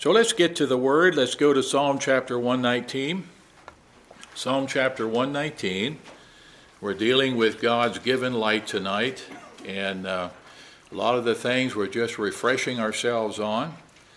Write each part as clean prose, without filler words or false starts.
So let's get to the Word. Let's go to Psalm chapter 119. Psalm chapter 119. We're dealing with God's given light tonight, and a lot of the things we're just refreshing ourselves on.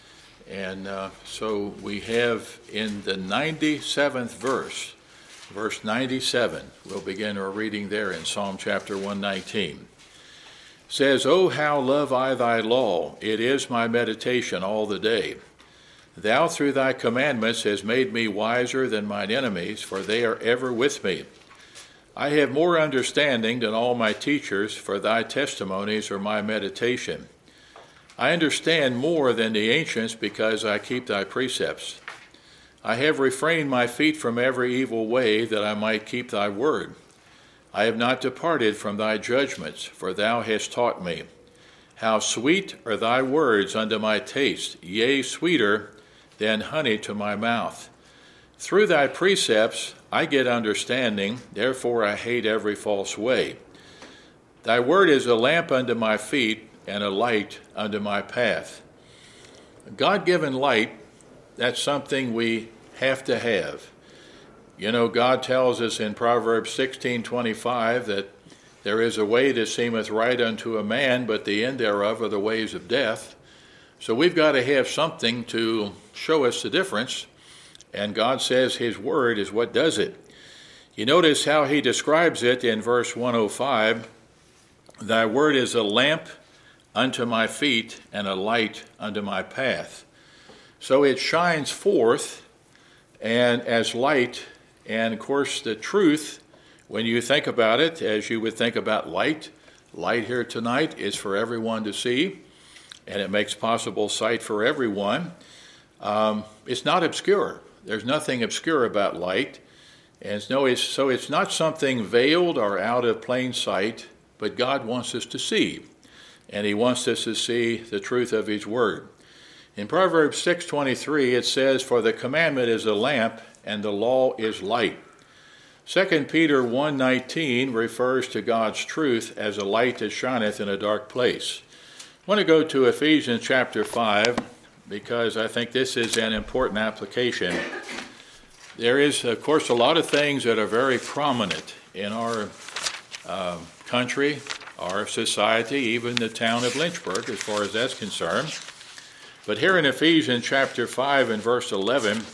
And so we have in the 97th verse, verse 97, we'll begin our reading there in Psalm chapter 119. It says, "O how love I thy law, it is my meditation all the day. Thou through thy commandments hast made me wiser than mine enemies, for they are ever with me. I have more understanding than all my teachers, for thy testimonies are my meditation. I understand more than the ancients, because I keep thy precepts. I have refrained my feet from every evil way, that I might keep thy word. I have not departed from thy judgments, for thou hast taught me. How sweet are thy words unto my taste, yea, sweeter than honey to my mouth. Through thy precepts I get understanding, therefore I hate every false way. Thy word is a lamp unto my feet, and a light unto my path." God-given light, that's something we have to have. You know, God tells us in Proverbs 16:25 that there is a way that seemeth right unto a man, but the end thereof are the ways of death. So we've got to have something to show us the difference, and God says his word is what does it. You notice how he describes it in verse 105, "Thy word is a lamp unto my feet and a light unto my path." So it shines forth and as light, and of course the truth, when you think about it, as you would think about light here tonight is for everyone to see, and it makes possible sight for everyone. It's not obscure. There's nothing obscure about light. And so it's not something veiled or out of plain sight, but God wants us to see. And he wants us to see the truth of his word. In Proverbs 6:23 it says, "For the commandment is a lamp, and the law is light." 2 Peter 1:19 refers to God's truth as a light that shineth in a dark place. I want to go to Ephesians chapter 5, because I think this is an important application. There is, of course, a lot of things that are very prominent in our country, our society, even the town of Lynchburg, as far as that's concerned. But here in Ephesians chapter 5 and verse 11,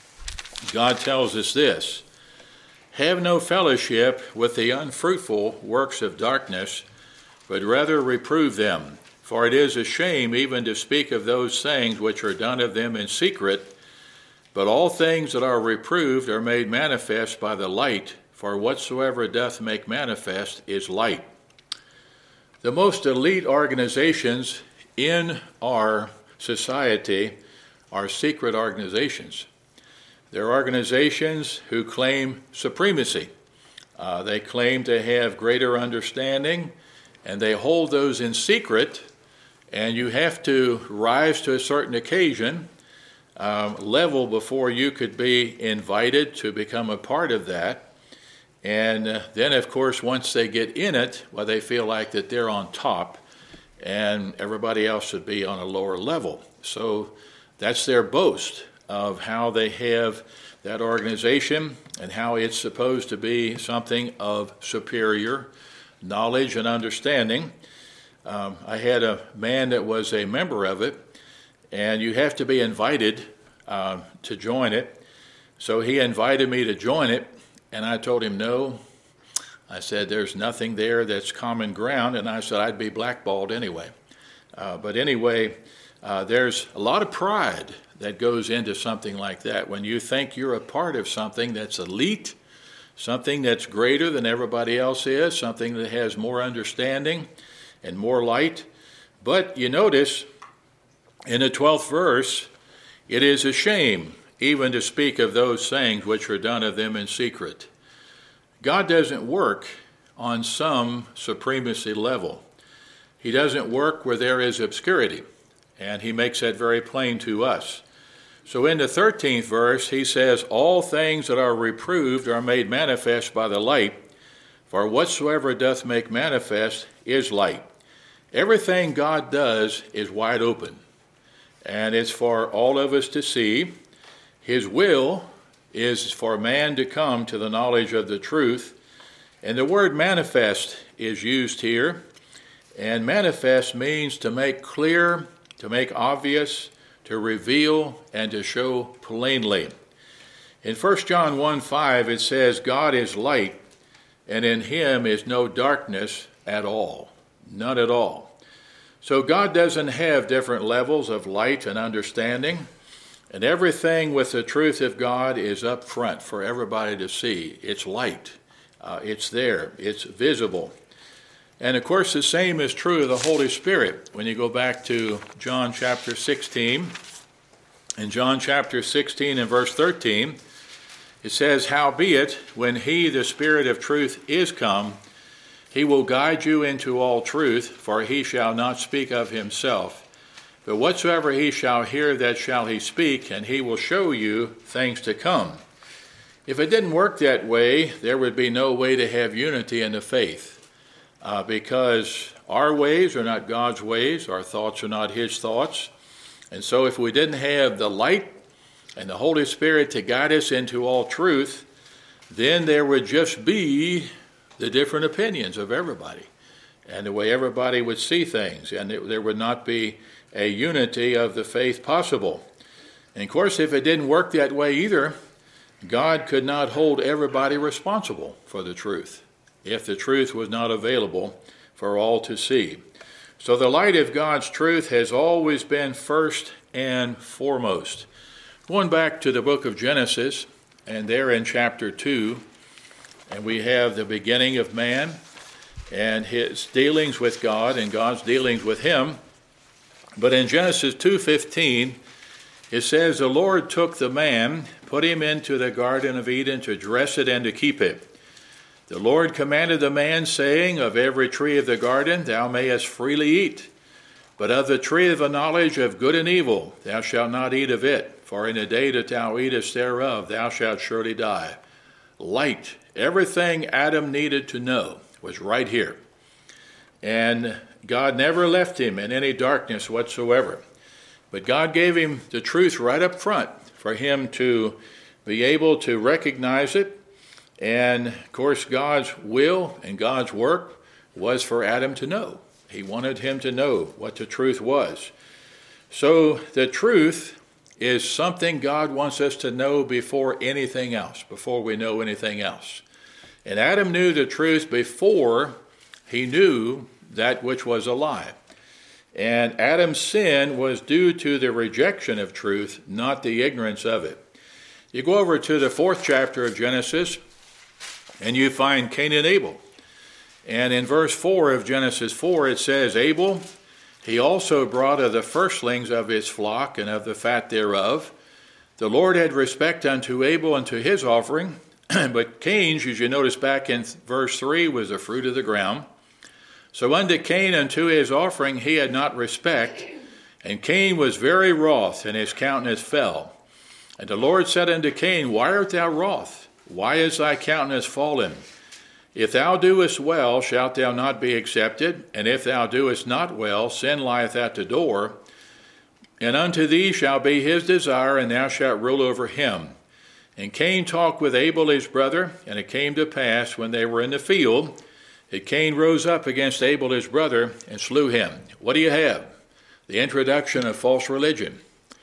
God tells us this, "Have no fellowship with the unfruitful works of darkness, but rather reprove them. For it is a shame even to speak of those things which are done of them in secret. But all things that are reproved are made manifest by the light, for whatsoever doth make manifest is light." The most elite organizations in our society are secret organizations. They're organizations who claim supremacy. They claim to have greater understanding, and they hold those in secret. And you have to rise to a certain occasion, level, before you could be invited to become a part of that. And then, of course, once they get in it, well, they feel like that they're on top, and everybody else should be on a lower level. So that's their boast of how they have that organization and how it's supposed to be something of superior knowledge and understanding. I had a man that was a member of it, and you have to be invited to join it. So he invited me to join it, and I told him no. I said, there's nothing there that's common ground, and I said I'd be blackballed anyway. But anyway, there's a lot of pride that goes into something like that. When you think you're a part of something that's elite, something that's greater than everybody else is, something that has more understanding and more light. But you notice in the 12th verse, "It is a shame even to speak of those things which are done of them in secret." God doesn't work on some supremacy level. He doesn't work where there is obscurity, and he makes that very plain to us. So in the 13th verse, he says, "All things that are reproved are made manifest by the light, for whatsoever doth make manifest is light." Everything God does is wide open. and it's for all of us to see. His will is for man to come to the knowledge of the truth. And the word manifest is used here. And manifest means to make clear, to make obvious, to reveal, and to show plainly. In 1 John 1:5 it says, God is light, and in him is no darkness at all. None at all. So God doesn't have different levels of light and understanding. And everything with the truth of God is up front for everybody to see. It's light. It's there. It's visible. And of course, the same is true of the Holy Spirit. When you go back to John chapter 16, in John chapter 16 and verse 13, it says, Howbeit, when he, the Spirit of truth, is come, he will guide you into all truth, for he shall not speak of himself. But whatsoever he shall hear, that shall he speak, and he will show you things to come. If it didn't work that way, there would be no way to have unity in the faith. Because our ways are not God's ways, our thoughts are not his thoughts. And so if we didn't have the light and the Holy Spirit to guide us into all truth, then there would just be the different opinions of everybody and the way everybody would see things, and there would not be a unity of the faith possible. And of course, if it didn't work that way either, God could not hold everybody responsible for the truth if the truth was not available for all to see. So the light of God's truth has always been first and foremost. Going back to the book of Genesis, and there in chapter 2, and we have the beginning of man and his dealings with God and God's dealings with him. But in Genesis 2:15, it says, The Lord took the man, put him into the Garden of Eden to dress it and to keep it. The Lord commanded the man, saying, Of every tree of the garden thou mayest freely eat, but of the tree of the knowledge of good and evil thou shalt not eat of it, for in the day that thou eatest thereof thou shalt surely die. Light, everything Adam needed to know was right here. And God never left him in any darkness whatsoever. But God gave him the truth right up front for him to be able to recognize it. And, of course, God's will and God's work was for Adam to know. He wanted him to know what the truth was. So the truth is something God wants us to know before anything else, before we know anything else. And Adam knew the truth before he knew that which was a lie. And Adam's sin was due to the rejection of truth, not the ignorance of it. You go over to the 4th chapter of Genesis, and you find Cain and Abel. And in verse 4 of Genesis 4, it says, Abel, he also brought of the firstlings of his flock and of the fat thereof. The Lord had respect unto Abel and to his offering, but Cain's, as you notice back in verse 3, was the fruit of the ground. So unto Cain and to his offering he had not respect, and Cain was very wroth, and his countenance fell. And the Lord said unto Cain, Why art thou wroth? Why is thy countenance fallen? If thou doest well, shalt thou not be accepted? And if thou doest not well, sin lieth at the door. And unto thee shall be his desire, and thou shalt rule over him. And Cain talked with Abel his brother, and it came to pass, when they were in the field, that Cain rose up against Abel his brother, and slew him. What do you have? The introduction of false religion.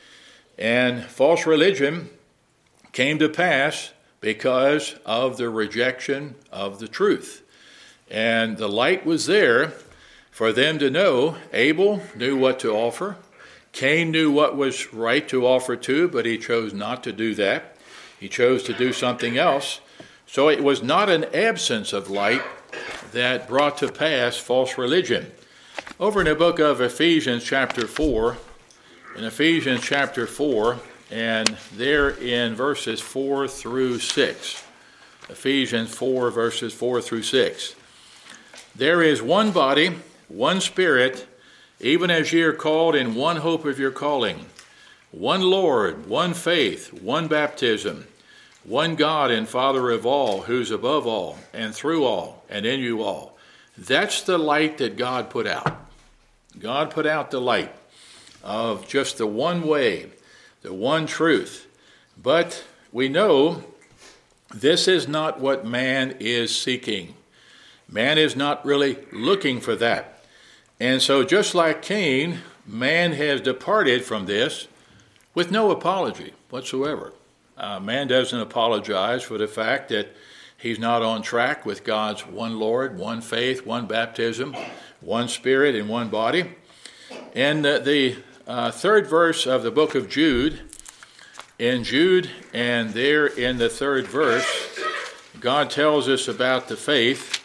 And false religion came to pass because of the rejection of the truth. And the light was there for them to know. Abel knew what to offer. Cain knew what was right to offer too, but he chose not to do that. He chose to do something else. So it was not an absence of light that brought to pass false religion. Over in the book of Ephesians chapter 4, in Ephesians chapter 4, and there in verses 4 through 6, Ephesians 4, verses 4 through 6, there is one body, one Spirit, even as ye are called in one hope of your calling, one Lord, one faith, one baptism, one God and Father of all, who's above all, and through all, and in you all. That's the light that God put out. God put out the light. of just the one way, the one truth. But we know this is not what man is seeking. Man is not really looking for that. And so just like Cain, man has departed from this with no apology whatsoever. Man doesn't apologize for the fact that he's not on track with God's one Lord, one faith, one baptism, one Spirit, and one body. And the third verse of the book of Jude, in Jude and there in the third verse, God tells us about the faith.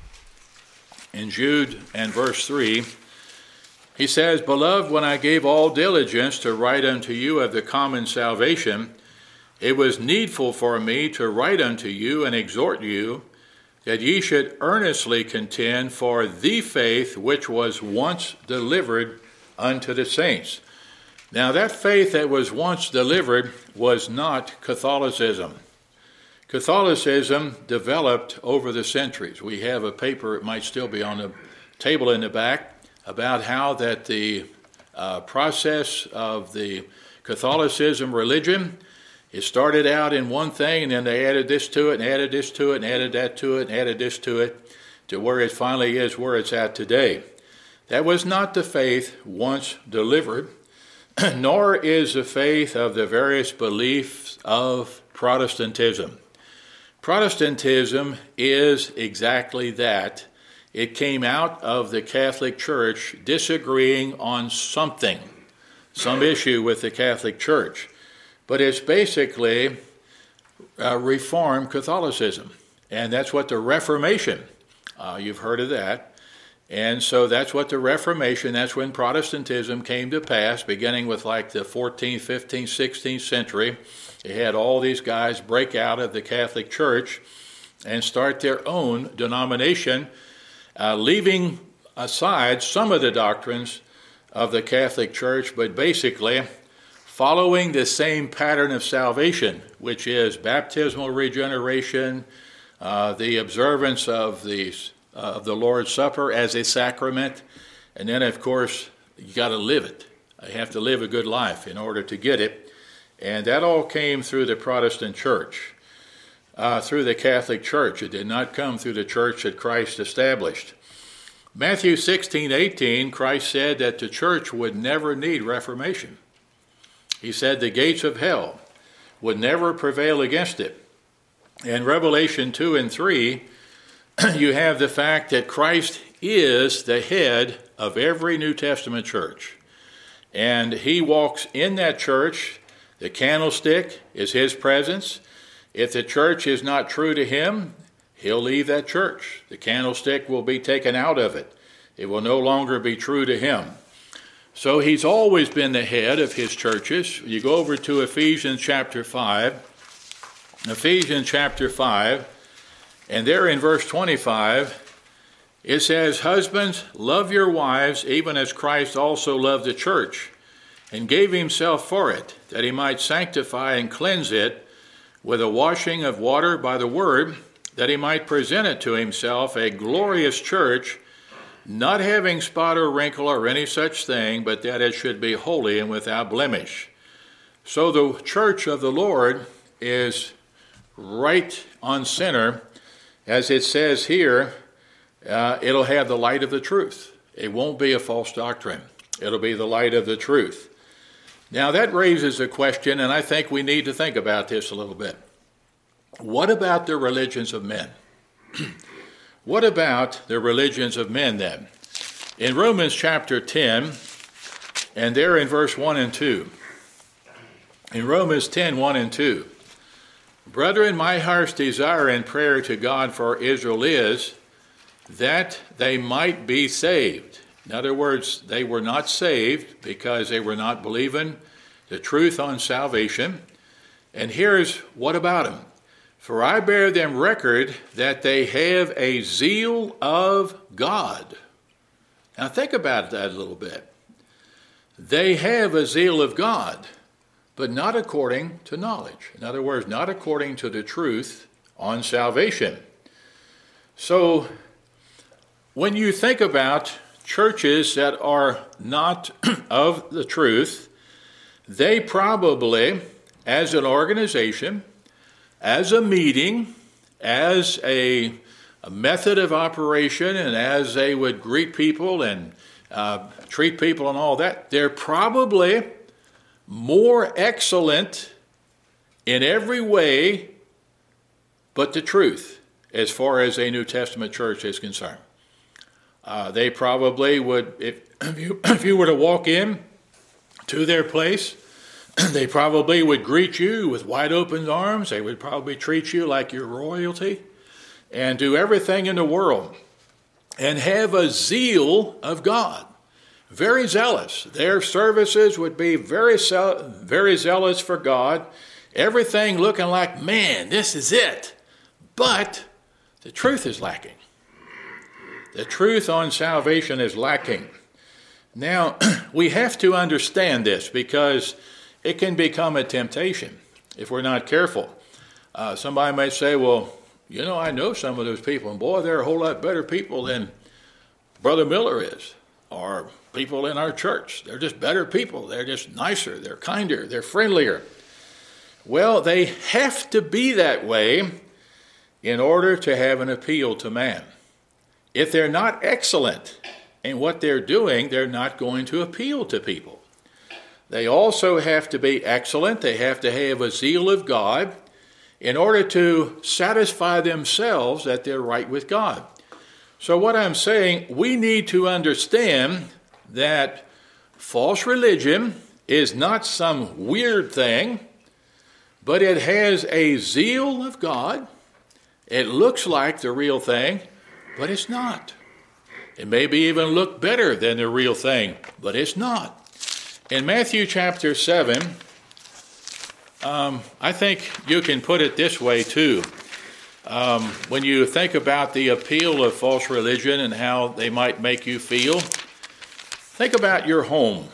In Jude and verse 3, he says, "Beloved, when I gave all diligence to write unto you of the common salvation, it was needful for me to write unto you and exhort you, that ye should earnestly contend for the faith which was once delivered unto the saints." Now that faith that was once delivered was not Catholicism. Catholicism developed over the centuries. We have a paper, it might still be on the table in the back, about how that the process of the Catholicism religion, it started out in one thing, and then they added this to it, and added this to it, and added that to it, and added this to it, to where it finally is where it's at today. That was not the faith once delivered, nor is the faith of the various beliefs of Protestantism. Protestantism is exactly that. It came out of the Catholic Church disagreeing on something, some issue with the Catholic Church. But it's basically Reformed Catholicism. And that's what the Reformation, you've heard of that. And so that's what the Reformation, that's when Protestantism came to pass, beginning with like the 14th, 15th, 16th century. They had all these guys break out of the Catholic Church and start their own denomination, leaving aside some of the doctrines of the Catholic Church, but basically following the same pattern of salvation, which is baptismal regeneration, the observance of the Lord's Supper as a sacrament, and then, of course, you got to live it. You have to live a good life in order to get it. And that all came through the Protestant church, through the Catholic Church. It did not come through the church that Christ established. Matthew 16:18, Christ said that the church would never need reformation. He said the gates of hell would never prevail against it. In Revelation 2 and 3, you have the fact that Christ is the head of every New Testament church. And he walks in that church. The candlestick is his presence. If the church is not true to him, he'll leave that church. The candlestick will be taken out of it. It will no longer be true to him. So he's always been the head of his churches. You go over to Ephesians chapter 5. Ephesians chapter 5, and there in verse 25, it says, "Husbands, love your wives, even as Christ also loved the church, and gave himself for it, that he might sanctify and cleanse it with a washing of water by the word, that he might present it to himself a glorious church, not having spot or wrinkle or any such thing, but that it should be holy and without blemish." So the church of the Lord is right on center. As it says here, it'll have the light of the truth. It won't be a false doctrine. It'll be the light of the truth. Now that raises a question, and I think we need to think about this a little bit. What about the religions of men? What about the religions of men then? In Romans chapter 10, and there in verse 1 and 2. In Romans 10, 1 and 2. "Brethren, my heart's desire and prayer to God for Israel is that they might be saved." In other words, they were not saved because they were not believing the truth on salvation. And here's what about them. "For I bear them record that they have a zeal of God." Now think about that a little bit. They have a zeal of God, but not according to knowledge. In other words, not according to the truth on salvation. So when you think about churches that are not of the truth, they probably, as an organization, as a meeting, as a method of operation, and as they would greet people and treat people and all that, they're probably more excellent in every way but the truth as far as a New Testament church is concerned. They probably would, if you were to walk in to their place, they probably would greet you with wide open arms. They would probably treat you like you're royalty and do everything in the world and have a zeal of God. Very zealous. Their services would be very zealous for God. Everything looking like, man, this is it. But the truth is lacking. The truth on salvation is lacking. Now, we have to understand this because it can become a temptation if we're not careful. Somebody might say, well, you know, I know some of those people, and boy, they're a whole lot better people than Brother Miller is, or people in our church. They're just better people. They're just nicer. They're kinder. They're friendlier. Well, they have to be that way in order to have an appeal to man. If they're not excellent in what they're doing, they're not going to appeal to people. They also have to be excellent. They have to have a zeal of God in order to satisfy themselves that they're right with God. So what I'm saying, we need to understand that false religion is not some weird thing, but it has a zeal of God. It looks like the real thing, but it's not. It maybe even look better than the real thing, but it's not. In Matthew chapter 7, I think you can put it this way too. When you think about the appeal of false religion and how they might make you feel, think about your home.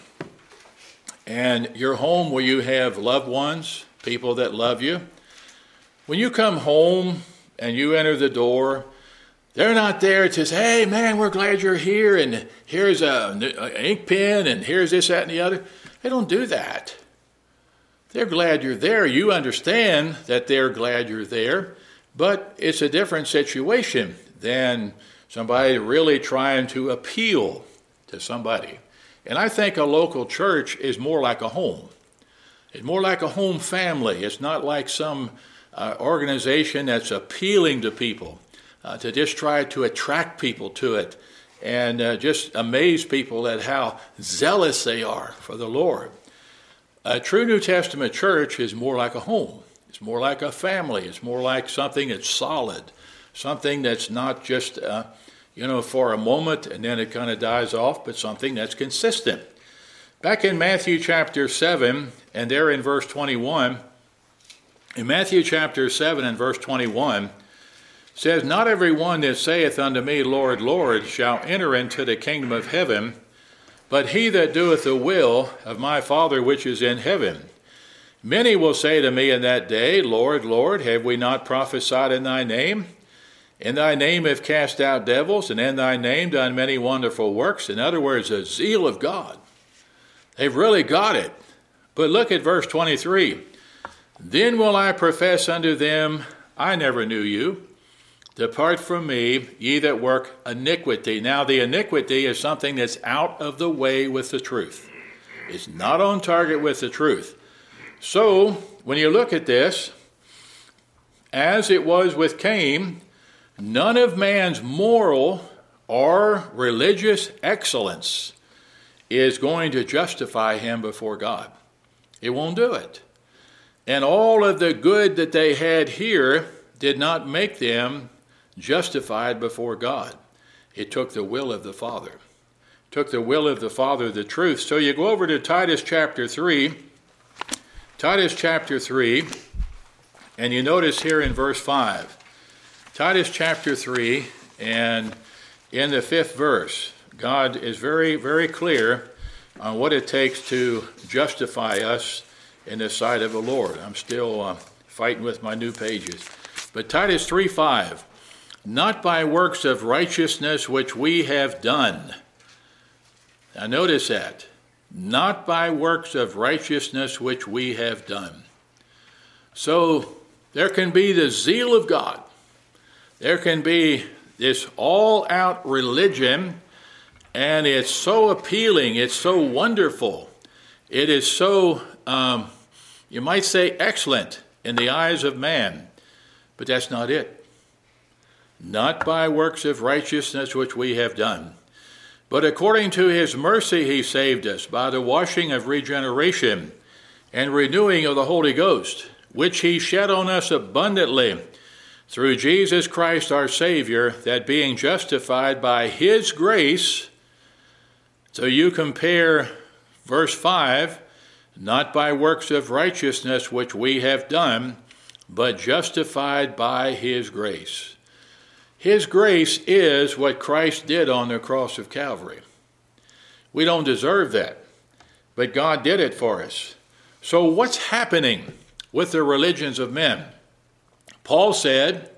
And your home where you have loved ones, people that love you. When you come home and you enter the door, they're not there to say, hey, man, we're glad you're here, and here's an ink pen, and here's this, that, and the other. They don't do that. They're glad you're there. You understand that they're glad you're there, but it's a different situation than somebody really trying to appeal to somebody. And I think a local church is more like a home. It's more like a home family. It's not like some organization that's appealing to people. To just try to attract people to it and just amaze people at how zealous they are for the Lord. A true New Testament church is more like a home. It's more like a family. It's more like something that's solid, something that's not just, for a moment and then it kind of dies off, but something that's consistent. Back in Matthew chapter 7, and there in verse 21, in Matthew chapter 7 and verse 21, says, not every one that saith unto me, Lord, Lord, shall enter into the kingdom of heaven, but he that doeth the will of my Father which is in heaven. Many will say to me in that day, Lord, Lord, have we not prophesied in thy name? In thy name have cast out devils, and in thy name done many wonderful works. In other words, the zeal of God. They've really got it. But look at verse 23. Then will I profess unto them, I never knew you. Depart from me, ye that work iniquity. Now, the iniquity is something that's out of the way with the truth. It's not on target with the truth. So, when you look at this, as it was with Cain, none of man's moral or religious excellence is going to justify him before God. It won't do it. And all of the good that they had here did not make them justified before God. It took the will of the Father. It took the will of the Father, the truth. So you go over to Titus chapter 3. Titus chapter 3, and you notice here in verse 5. Titus chapter 3, and in the 5th verse, God is very, very clear on what it takes to justify us in the sight of the Lord. I'm still fighting with my new pages. But Titus 3:5, not by works of righteousness which we have done. Now notice that. Not by works of righteousness which we have done. So there can be the zeal of God. There can be this all-out religion, and it's so appealing, it's so wonderful. It is so, you might say, excellent in the eyes of man. But that's not it. Not by works of righteousness which we have done, but according to his mercy he saved us by the washing of regeneration and renewing of the Holy Ghost, which he shed on us abundantly through Jesus Christ our Savior, that being justified by his grace. So you compare verse 5, not by works of righteousness which we have done, but justified by his grace. His grace is what Christ did on the cross of Calvary. We don't deserve that, but God did it for us. So what's happening with the religions of men? Paul said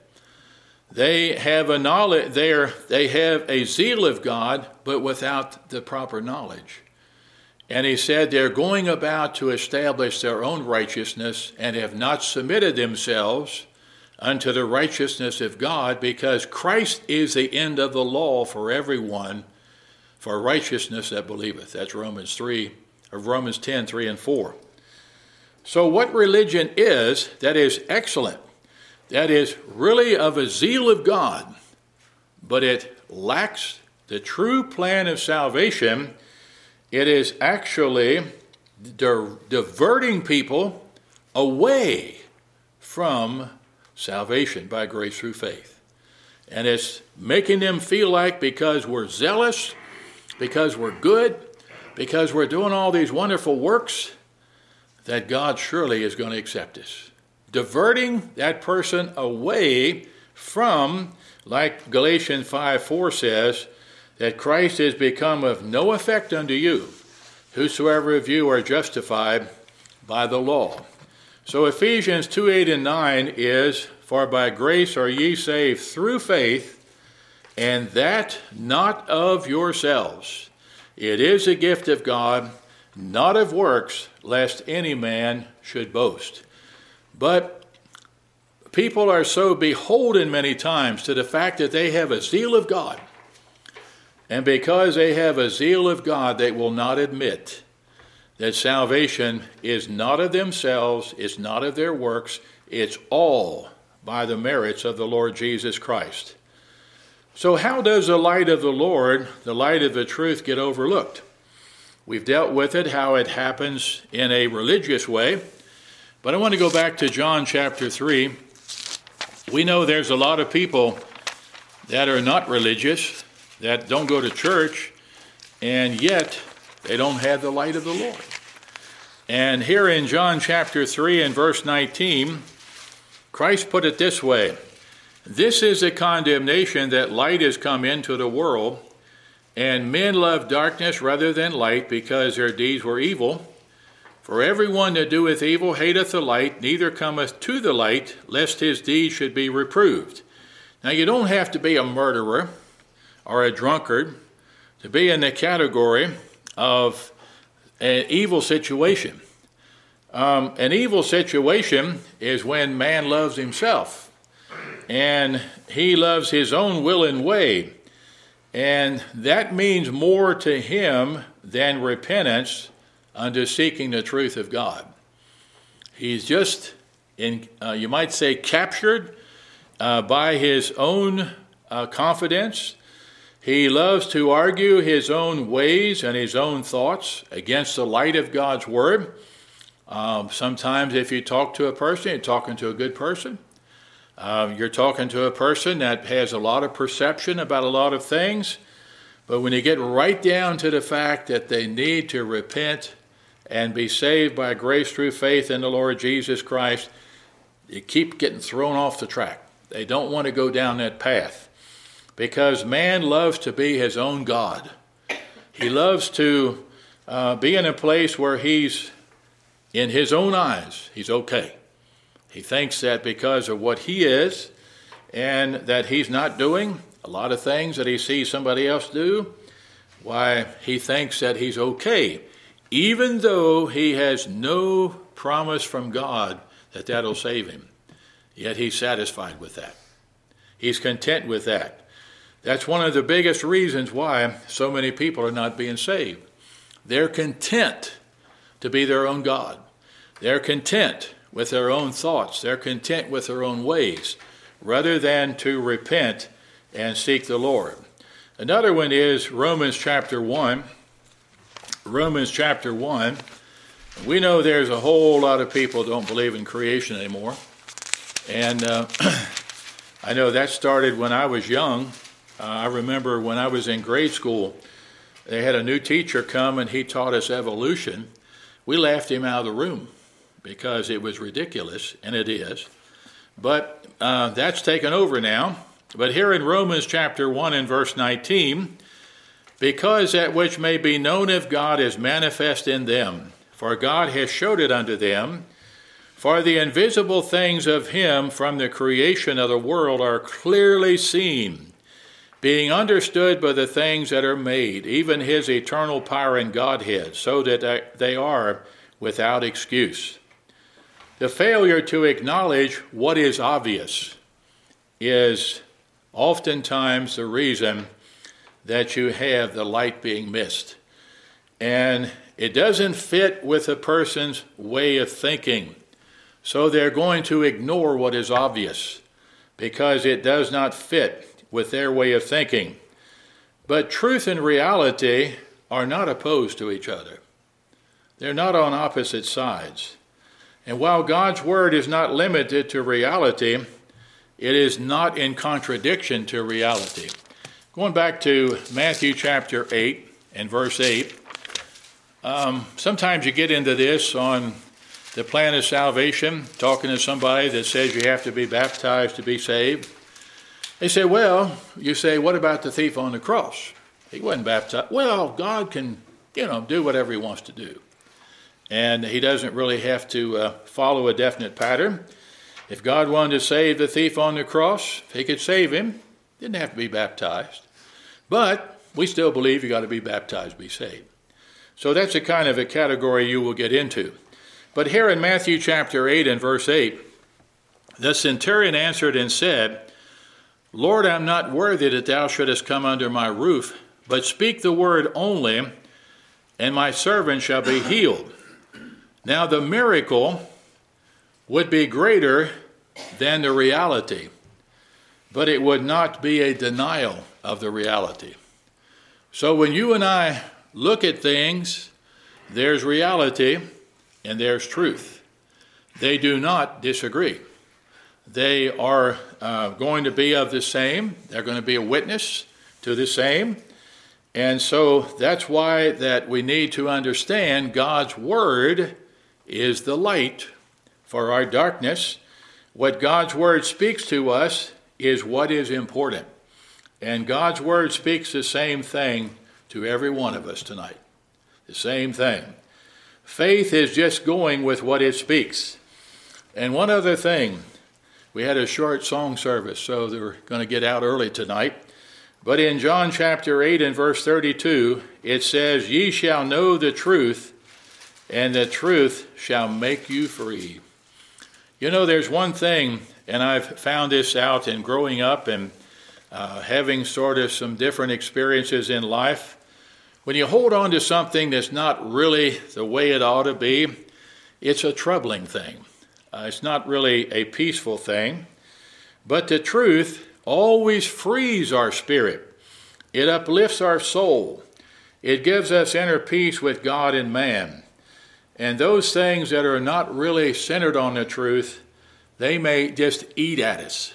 they have they have a zeal of God, but without the proper knowledge. And he said they're going about to establish their own righteousness and have not submitted themselves unto the righteousness of God, because Christ is the end of the law for everyone, for righteousness that believeth. That's Romans 10, 3 and 4. So what religion is that is excellent, that is really of a zeal of God, but it lacks the true plan of salvation. It is actually diverting people away from salvation by grace through faith. And it's making them feel like because we're zealous, because we're good, because we're doing all these wonderful works, that God surely is going to accept us. Diverting that person away from, like Galatians 5:4 says, that Christ is become of no effect unto you, whosoever of you are justified by the law. So Ephesians 2:8 and 9 is, for by grace are ye saved through faith, and that not of yourselves. It is a gift of God, not of works, lest any man should boast. But people are so beholden many times to the fact that they have a zeal of God. And because they have a zeal of God, they will not admit that salvation is not of themselves, it's not of their works, it's all by the merits of the Lord Jesus Christ. So how does the light of the Lord, the light of the truth, get overlooked? We've dealt with it, how it happens in a religious way. But I want to go back to John chapter 3. We know there's a lot of people that are not religious, that don't go to church, and yet they don't have the light of the Lord. And here in John chapter 3 and verse 19, Christ put it this way: this is the condemnation, that light is come into the world, and men love darkness rather than light, because their deeds were evil. For everyone that doeth evil hateth the light, neither cometh to the light, lest his deeds should be reproved. Now you don't have to be a murderer or a drunkard to be in the category of an evil situation. An evil situation is when man loves himself and he loves his own will and way, and that means more to him than repentance unto seeking the truth of God. He's just, you might say, captured by his own confidence. He loves to argue his own ways and his own thoughts against the light of God's word. Sometimes if you talk to a person, you're talking to a good person. You're talking to a person that has a lot of perception about a lot of things. But when you get right down to the fact that they need to repent and be saved by grace through faith in the Lord Jesus Christ, you keep getting thrown off the track. They don't want to go down that path, because man loves to be his own God. He loves to be in a place where he's, in his own eyes, he's okay. He thinks that because of what he is, and that he's not doing a lot of things that he sees somebody else do, why he thinks that he's okay, even though he has no promise from God that that'll save him. Yet he's satisfied with that. He's content with that. That's one of the biggest reasons why so many people are not being saved. They're content to be their own God. They're content with their own thoughts. They're content with their own ways, rather than to repent and seek the Lord. Another one is Romans chapter 1. Romans chapter 1. We know there's a whole lot of people don't believe in creation anymore. And I know that started when I was young. I remember when I was in grade school, they had a new teacher come and he taught us evolution. We laughed him out of the room because it was ridiculous, and it is. But that's taken over now. But here in Romans chapter 1 and verse 19, because that which may be known of God is manifest in them, for God has showed it unto them. For the invisible things of him from the creation of the world are clearly seen, being understood by the things that are made, even his eternal power and Godhead, so that they are without excuse. The failure to acknowledge what is obvious is oftentimes the reason that you have the light being missed. And it doesn't fit with a person's way of thinking. So they're going to ignore what is obvious because it does not fit with their way of thinking. But truth and reality are not opposed to each other. They're not on opposite sides. And while God's word is not limited to reality, it is not in contradiction to reality. Going back to Matthew chapter 8 and verse 8, sometimes you get into this on the plan of salvation, talking to somebody that says you have to be baptized to be saved. They say, well, you say, what about the thief on the cross? He wasn't baptized. Well, God can, do whatever he wants to do. And he doesn't really have to follow a definite pattern. If God wanted to save the thief on the cross, he could save him. Didn't have to be baptized. But we still believe you got to be baptized to be saved. So that's a kind of a category you will get into. But here in Matthew chapter 8 and verse 8, the centurion answered and said, Lord, I'm not worthy that thou shouldest come under my roof, but speak the word only, and my servant shall be healed. Now the miracle would be greater than the reality, but it would not be a denial of the reality. So when you and I look at things, there's reality and there's truth. They do not disagree. They are going to be of the same. They're going to be a witness to the same. And so that's why that we need to understand God's word is the light for our darkness. What God's word speaks to us is what is important. And God's word speaks the same thing to every one of us tonight. The same thing. Faith is just going with what it speaks. And one other thing, we had a short song service, so we're going to get out early tonight. But in John chapter 8 and verse 32, it says, Ye shall know the truth, and the truth shall make you free. There's one thing, and I've found this out in growing up and having sort of some different experiences in life. When you hold on to something that's not really the way it ought to be, it's a troubling thing. It's not really a peaceful thing. But the truth always frees our spirit. It uplifts our soul. It gives us inner peace with God and man. And those things that are not really centered on the truth, they may just eat at us,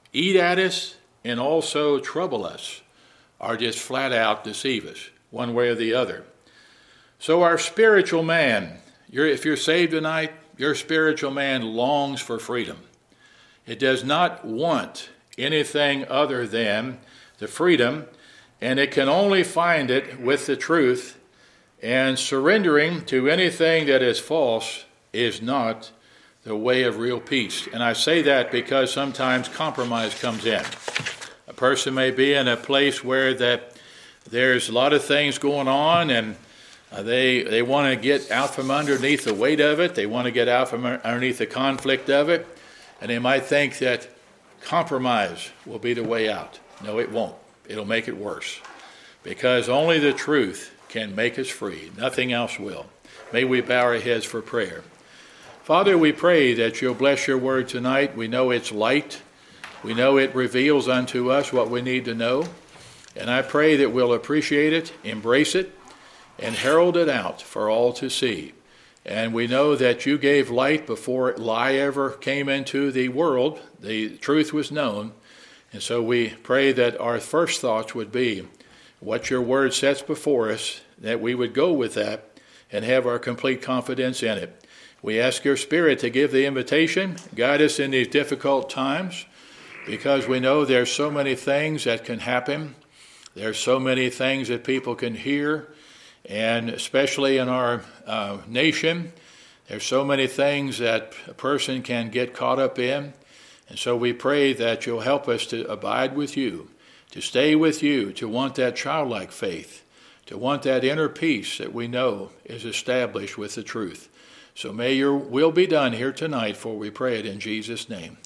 and also trouble us, or just flat out deceive us, one way or the other. So our spiritual man, if you're saved tonight, your spiritual man longs for freedom. It does not want anything other than the freedom, and it can only find it with the truth. And surrendering to anything that is false is not the way of real peace. And I say that because sometimes compromise comes in. A person may be in a place where that there's a lot of things going on, and they want to get out from underneath the weight of it. They want to get out from underneath the conflict of it, and they might think that compromise will be the way out. No, it won't. It'll make it worse, because only the truth can make us free. Nothing else will. May we bow our heads for prayer. Father, we pray that you'll bless your word tonight. We know it's light. We know it reveals unto us what we need to know. And I pray that we'll appreciate it, embrace it, and herald it out for all to see. And we know that you gave light before lie ever came into the world. The truth was known. And so we pray that our first thoughts would be what your word sets before us, that we would go with that and have our complete confidence in it. We ask your Spirit to give the invitation, guide us in these difficult times, because we know there's so many things that can happen. There's so many things that people can hear, and especially in our nation, there's so many things that a person can get caught up in. And so we pray that you'll help us to abide with you, to stay with you, to want that childlike faith, to want that inner peace that we know is established with the truth. So may your will be done here tonight, for we pray it in Jesus' name.